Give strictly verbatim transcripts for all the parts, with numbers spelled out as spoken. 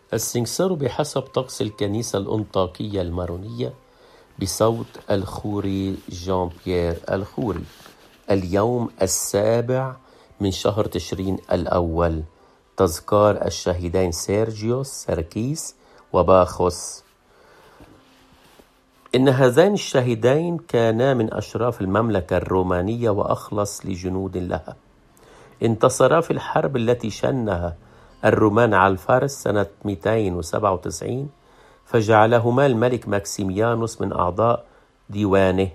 السنكسار بحسب طقس الكنيسة الأنطاكية المارونية بصوت الخوري جان بيير الخوري. اليوم السابع من شهر تشرين الأول، تذكار الشهيدين سيرجيوس سركيس وباخوس. إن هذين الشهيدين كانا من أشراف المملكة الرومانية وأخلص لجنود لها. انتصرا في الحرب التي شنها الرومان على الفارس سنة مئتين وسبعة وتسعين، فجعلهما الملك ماكسيميانوس من أعضاء ديوانه.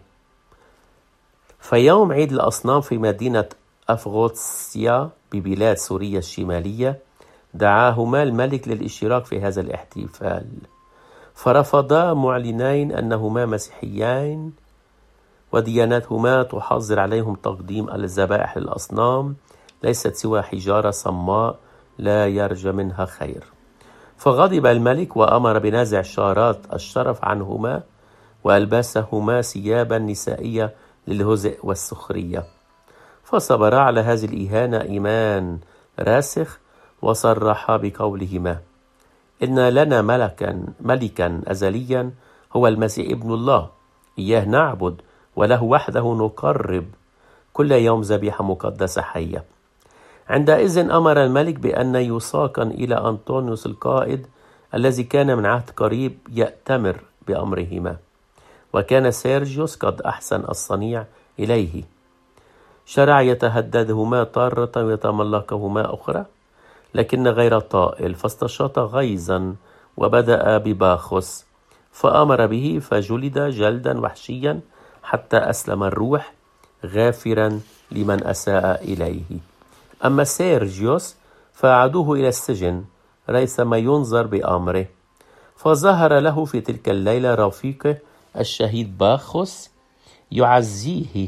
فيوم عيد الأصنام في مدينة أفغوتسيا ببلاد سوريا الشمالية دعاهما الملك للاشتراك في هذا الاحتفال، فرفضا معلنين أنهما مسيحيين وديانتهما تحظر عليهم تقديم الذبائح للأصنام ليست سوى حجارة صماء لا يرجى منها خير. فغضب الملك وأمر بنزع شارات الشرف عنهما وألبسهما ثيابا نسائية للهزء والسخرية. فصبرا على هذه الإهانة إيمان راسخ، وصرحا بقولهما: إن لنا ملكا ملكا أزليا هو المسيح ابن الله، إياه نعبد وله وحده نقرب كل يوم ذبيحة مقدسة حية. عندئذ أمر الملك بأن يساقا إلى أنطونيوس القائد الذي كان من عهد قريب يأتمر بأمرهما، وكان سيرجيوس قد أحسن الصنيع إليه. شرع يتهددهما طارة ويتملكهما أخرى، لكن غير طائل، فاستشاط غيظا وبدأ بباخوس فأمر به فجلد جلدا وحشيا حتى أسلم الروح، غافرا لمن أساء إليه. أما سيرجيوس فأعادوه إلى السجن ريثما ينظر بأمره. فظهر له في تلك الليلة رفيقه الشهيد باخوس يعزيه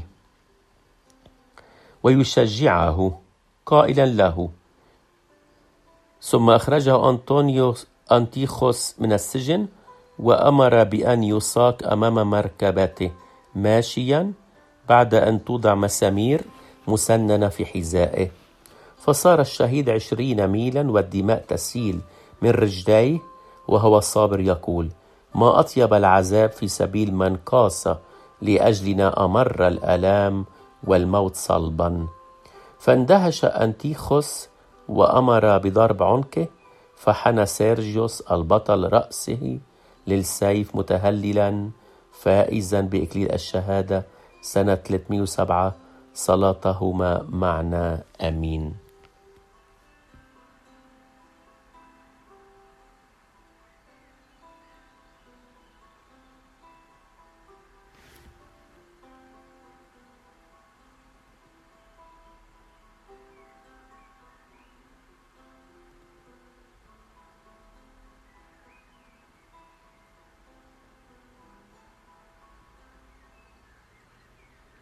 ويشجعه قائلا له. ثم أخرجه أنطونيوس أنتيخوس من السجن وأمر بأن يساق أمام مركبته ماشيا بعد أن توضع مسامير مسننة في حذائه. فصار الشهيد عشرين ميلا والدماء تسيل من رجليه وهو صابر يقول: ما أطيب العذاب في سبيل من قاس لأجلنا أمر الآلام والموت صلبا. فاندهش أنتيخوس وأمر بضرب عنقه، فحنى سيرجيوس البطل رأسه للسيف متهللا فائزا بإكليل الشهادة سنة ثلاثمئة وسبعة. صلاتهما معنا آمين.